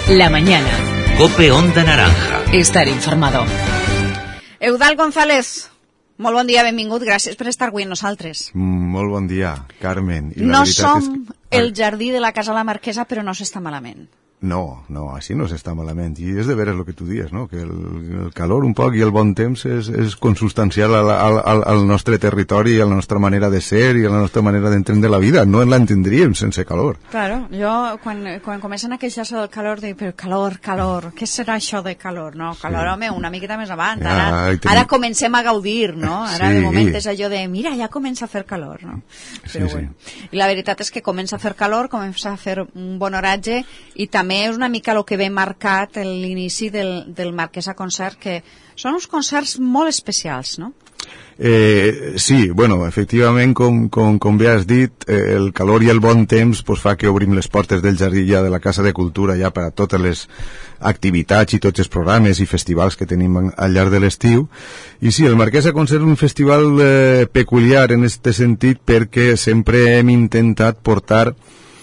La mañana. COPE Onda Naranja. Estar informado. Eudald González, molt bon dia, benvingut. Gràcies per estar avui amb nosaltres. Molt bon dia, Carmen. I no som el jardí de la Casa La Marquesa, però no s'està malament. No, així no s'està malament. I és de veres el que tu dius, no? Que el calor un poc i el bon temps és consustancial al nostre territori, a la nostra manera de ser i a la nostra manera d'entendre la vida. No l'entendríem sense calor. Claro, jo quan comencen a queixar-se del calor dic, però calor, què serà això de calor? No, calor, home, una miqueta més avant. Ara comencem a gaudir, no? Ara de moment és allò de, mira, ja comença a fer calor, no? Però bueno. I la veritat és que comença a fer calor, comença a fer un bon oratge i també és una mica el que ve marcat l'inici del Marquesa Concert, que són uns concerts molt especials, no? Sí, bueno, efectivament, com bé has dit, el calor i el bon temps pues, fa que obrim les portes del jardí ja de la Casa de Cultura ja per a totes les activitats i tots els programes i festivals que tenim al llarg de l'estiu. I sí, el Marquesa Concert és un festival peculiar en aquest sentit perquè sempre hem intentat portar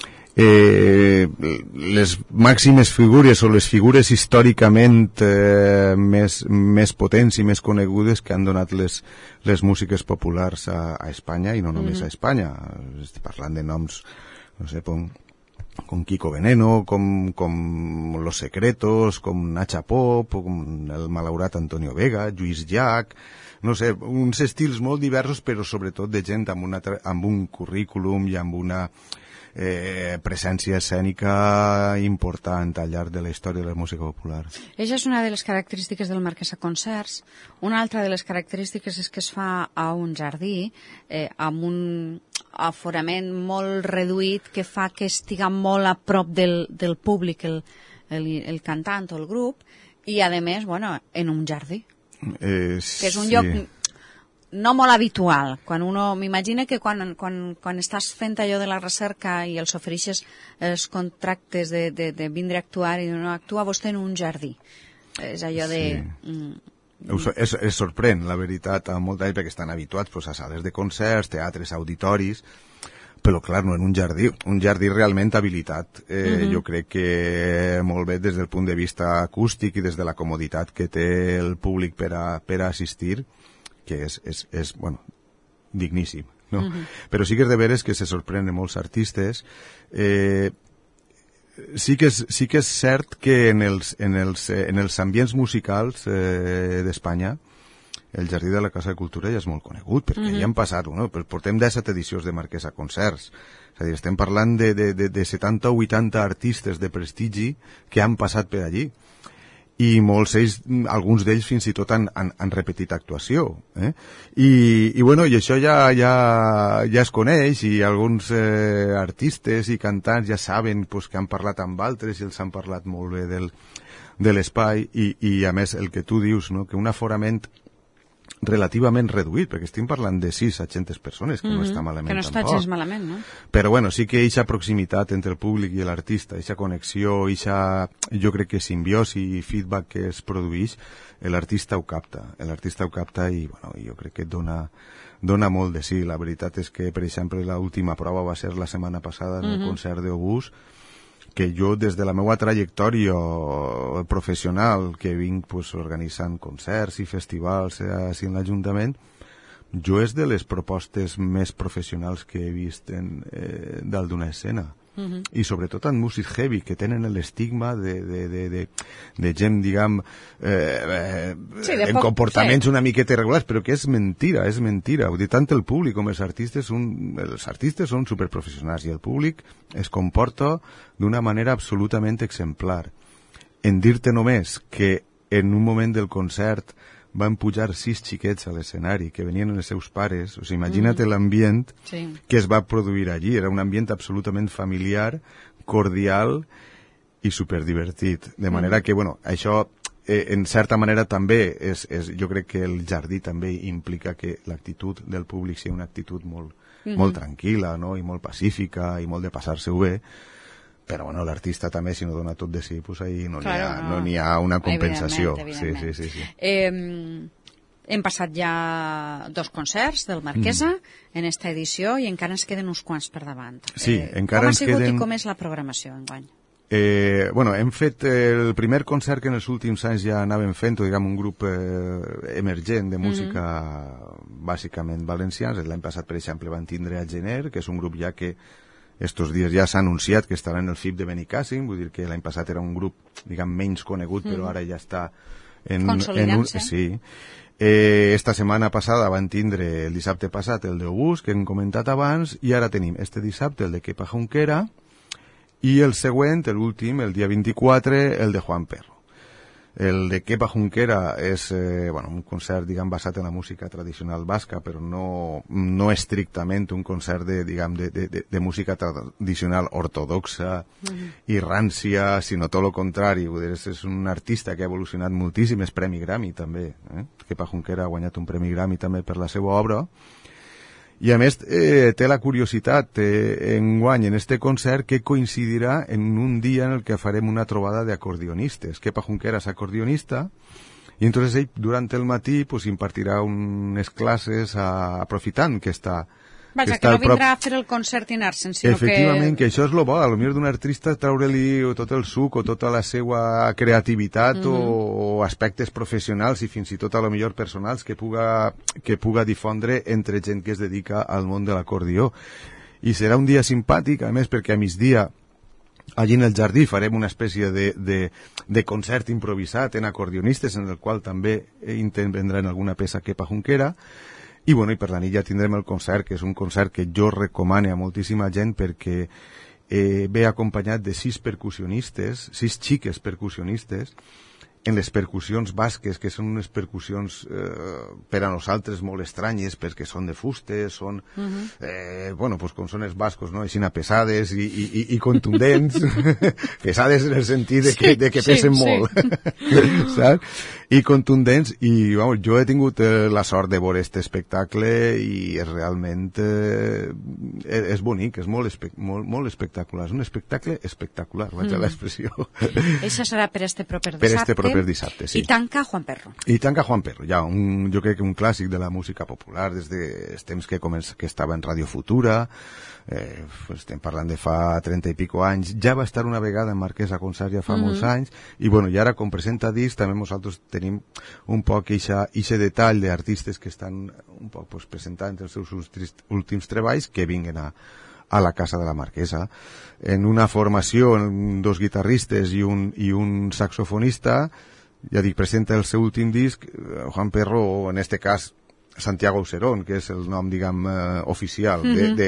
les màximes figures o les figures històricament més potents i més conegudes que han donat les músiques populars a Espanya i no només a Espanya. Estic parlant de noms, no sé, com Kiko Veneno, com Los Secretos, com Nacha Pop, com el malaurat Antonio Vega, Lluís Llach, no sé, uns estils molt diversos, però sobretot de gent amb un currículum i amb una presència escènica important al llarg de la història de la música popular. Això és una de les característiques del Marquesa Concerts. Una altra de les característiques és que es fa a un jardí amb un aforament molt reduït que fa que estiga molt a prop del públic el cantant o el grup i a més, bueno, en un jardí que és un lloc no molt habitual. M'imagino que quan estàs fent allò de la recerca i els ofereixes els contractes de vindre a actuar i no actua vostè en un jardí. És allò de... Es sorprèn, la veritat, a molta gent perquè estan habituats a sales de concerts, teatres, auditoris, però clar, no en un jardí. Un jardí realment habilitat. Jo crec que molt bé des del punt de vista acústic i des de la comoditat que té el públic per a assistir, que és bueno, digníssim, no? Però sí que és de veres que se sorprenen molts artistes. Sí que és cert que en els ambients musicals d'Espanya el Jardí de la Casa de Cultura ja és molt conegut, perquè ja han passat, no? Portem 17 edicions de Marquesa Concerts. És a dir, estem parlant de 70 o 80 artistes de prestigi que han passat per allí. I alguns d'ells fins i tot han repetit actuació. I això ja es coneix i alguns artistes i cantants ja saben que han parlat amb altres i els han parlat molt bé de l'espai i a més el que tu dius, no? Que un aforament relativament reduït, perquè estem parlant de 600 persones, que no està malament tampoc. Que no està gens malament, no? Però bueno, sí que eixa proximitat entre el públic i l'artista, eixa connexió, jo crec que simbiosi i feedback que es produeix, l'artista ho capta i bueno, jo crec que dona molt de sí. La veritat és que, per exemple, l'última prova va ser la setmana passada en el concert d'Obús, que jo des de la meva trajectòria professional que vinc organitzant concerts i festivals així en l'Ajuntament, jo és de les propostes més professionals que he vist dalt d'una escena. I sobretot en músics heavy que tenen l'estigma de gent, diguem, en comportaments una miqueta irregulars, però que és mentira. Vull dir, tant el públic com els artistes són superprofessionals i el públic es comporta d'una manera absolutament exemplar. En dir-te només que en un moment del concert van pujar 6 xiquets a l'escenari que venien els seus pares, o sigui, imagina't l'ambient que es va produir allí, era un ambient absolutament familiar, cordial i superdivertit, de manera que, bueno, això en certa manera també jo crec que el jardí també implica que l'actitud del públic sigui una actitud molt tranquil·la, no? I molt pacífica i molt de passar-se-ho bé. Però bueno, l'artista també, si no dona tot de si, pues ahí no n'hi ha una compensació. Evidentment. Sí. Hem passat ja 2 concerts del Marquesa en esta edició i encara ens queden uns quants per davant. Sí, encara com ha sigut i com és la programació enguany? Bueno, hem fet el primer concert que en els últims anys ja anàvem fent, diguem, un grup emergent de música bàsicament valencians. L'any passat, per exemple, van tindre a Gener, que és un grup ja que estos dies ja s'ha anunciat que estarà en el FIP de Benicàssim, vull dir que l'any passat era un grup, diguem, menys conegut, però ara ja està consolidant-se. Sí. Esta setmana passada van tindre el dissabte passat el d'August, que hem comentat abans, i ara tenim este dissabte el de Kepa Junquera, i el següent, l'últim, el dia 24, el de Juan Perro. El de Kepa Junquera és un concert, diguem, basat en la música tradicional basca, però no estrictament un concert de música tradicional ortodoxa i rància, sinó tot el contrari. És un artista que ha evolucionat moltíssim, és Premi Grammy també. Kepa Junquera ha guanyat un Premi Grammy també per la seva obra. I a més té la curiositat enguany en este concert que coincidirà en un dia en el que farem una trobada d'acordionistes. Kepa Junquera és acordionista i entonces ell durant el matí pues, impartirà unes classes aprofitant que està... Vaja, que no vindrà a fer el concert i anar-se'n, sinó Efectivament, que això és el bo, potser d'un artista treure-li tot el suc o tota la seva creativitat o aspectes professionals i fins i tot a lo millor personals que puga difondre entre gent que es dedica al món de l'acordió. I serà un dia simpàtic, a més, perquè a migdia allí en el jardí farem una espècie de concert improvisat en acordionistes en el qual també intervendrà en alguna peça Kepa Junquera. I per la nit ja tindrem el concert, que és un concert que jo recomano a moltíssima gent perquè ve acompanyat de 6 percussionistes, 6 xiques percussionistes, en les percussions basques, que són unes percussions per a nosaltres molt estranyes, perquè són de fustes, són, com són els bascos, no? Així pesades i contundents, pesades en el sentit de que pesen molt, saps? I contundents, i jo he tingut la sort de veure aquest espectacle i és realment és bonic, és molt espectacular, és un espectacle espectacular, vaig a l'expressió. Això serà per este proper dissabte. Per este proper dissabte, sí. I tanca Juan Perro. I tanca Juan Perro, ja, jo crec que un clàssic de la música popular des dels temps que estava en Radio Futura, estem parlant de fa 30 i pico anys, ja va estar una vegada en Marquesa Concert ja fa molts anys, i ara com presenta disc també nosaltres tenim un poc ixe detall d'artistes que estan un poc presentant els seus últims treballs que vinguen a la Casa de la Marquesa. En una formació, en 2 guitarristes i un saxofonista, ja dic, presenta el seu últim disc, Juan Perro, o en este cas Santiago Auserón, que és el nom, diguem, oficial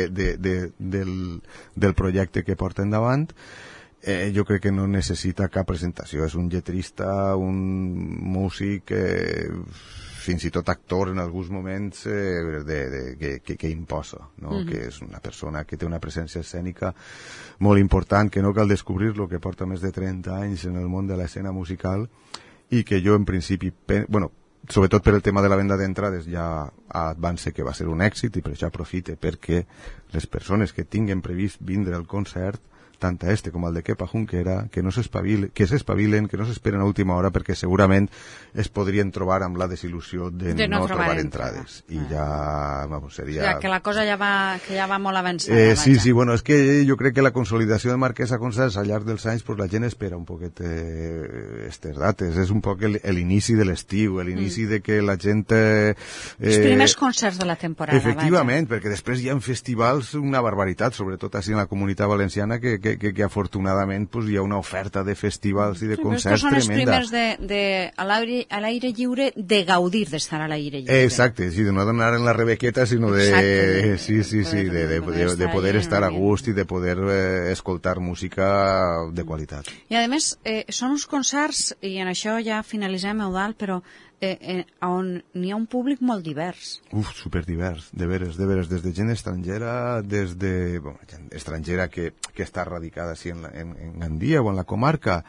del projecte que porta endavant. Jo crec que no necessita cap presentació, és un lletrista, un músic, fins i tot actor en alguns moments que imposa, no? Que és una persona que té una presència escènica molt important, que no cal descobrir-lo, que porta més de 30 anys en el món de l'escena musical i que jo en principi, sobretot per el tema de la venda d'entrades, ja avance que va ser un èxit i per això aprofite perquè les persones que tinguen previst vindre al concert, tant a este com al de Kepa Junquera, que s'espavilen, que no s'esperen a última hora, perquè segurament es podrien trobar amb la desil·lusió de no trobar entrades. I ja, seria... Que la cosa ja va molt avançada. Sí, és que jo crec que la consolidació de Marquesa Concerts al llarg dels anys, la gent espera un poquet aquestes dates. És un poc l'inici de l'estiu, l'inici de que la gent... Els primers concerts de la temporada, efectivament, perquè després hi ha festivals, una barbaritat, sobretot així en la Comunitat Valenciana, que afortunadament hi ha una oferta de festivals i de concerts tremenda. Són els primers a l'aire lliure, de gaudir d'estar a l'aire lliure. Exacte, sí, de no donar en la rebequeta, sinó de... Sí, de poder estar a gust i de poder escoltar música de qualitat. I a més, són uns concerts, i en això ja finalitzem, Eudald, però on n'hi ha un públic molt divers. Superdivers, de veres, des de gent estrangera, gent estrangera que està radicada així en Gandia o en la comarca.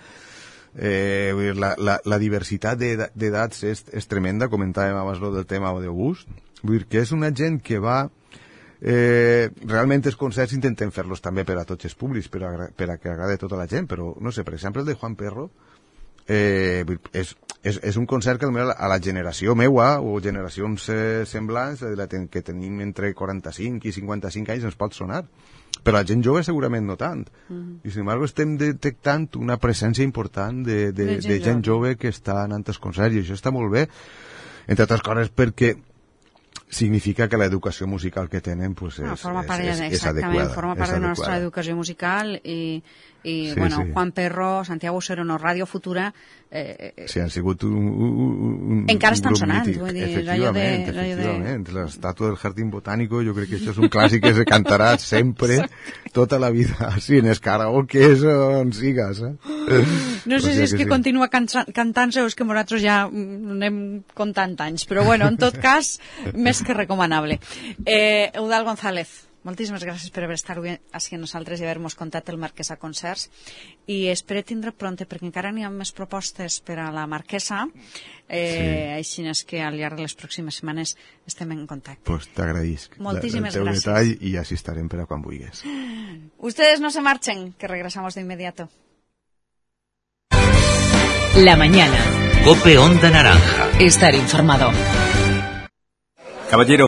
La diversitat d'edats és tremenda, comentàvem abans del tema d'August, vull dir que és una gent que va... realment els concerts intentem fer-los també per a tots els públics, per a que agrade tota la gent, però no sé, per exemple el de Juan Perro és un concert que a la generació meua o generacions semblants que tenim entre 45 i 55 anys ens pot sonar, però la gent jove segurament no tant. I sin embargo estem detectant una presència important de gent jove que està anant als concerts, i això està molt bé, entre altres coses perquè significa que l'educació musical que tenen pues, és adequada. Forma part de la nostra educació musical i bueno, Juan Perro, Santiago Sereno, Ràdio Futura... Sí, han sigut un encara estan grup sonant. mític. Efectivament. L'estàtua del Jardín Botánico, jo crec que això és un clàssic que se cantarà sempre, tota la vida, sí, en els karaokes on sigues. No sé si és que continua cantant-se o és que nosaltres ja anem comptant anys, però bueno, en tot cas, més que recomanable. Eudald González, moltíssimes gràcies per haver estat avui així amb nosaltres i haver-nos contat el Marquesa Concerts, i espero tindre pronte, perquè encara n'hi ha més propostes per a la Marquesa, així és que al llarg de les pròximes setmanes estem en contacte. Pues t'agraïsc moltíssimes el teu gràcies. detall, i així estarem per a quan vulguis. Ustedes no se marchen, que regresamos de inmediato. La mañana. COPE Onda Naranja. Estar informado. Caballero,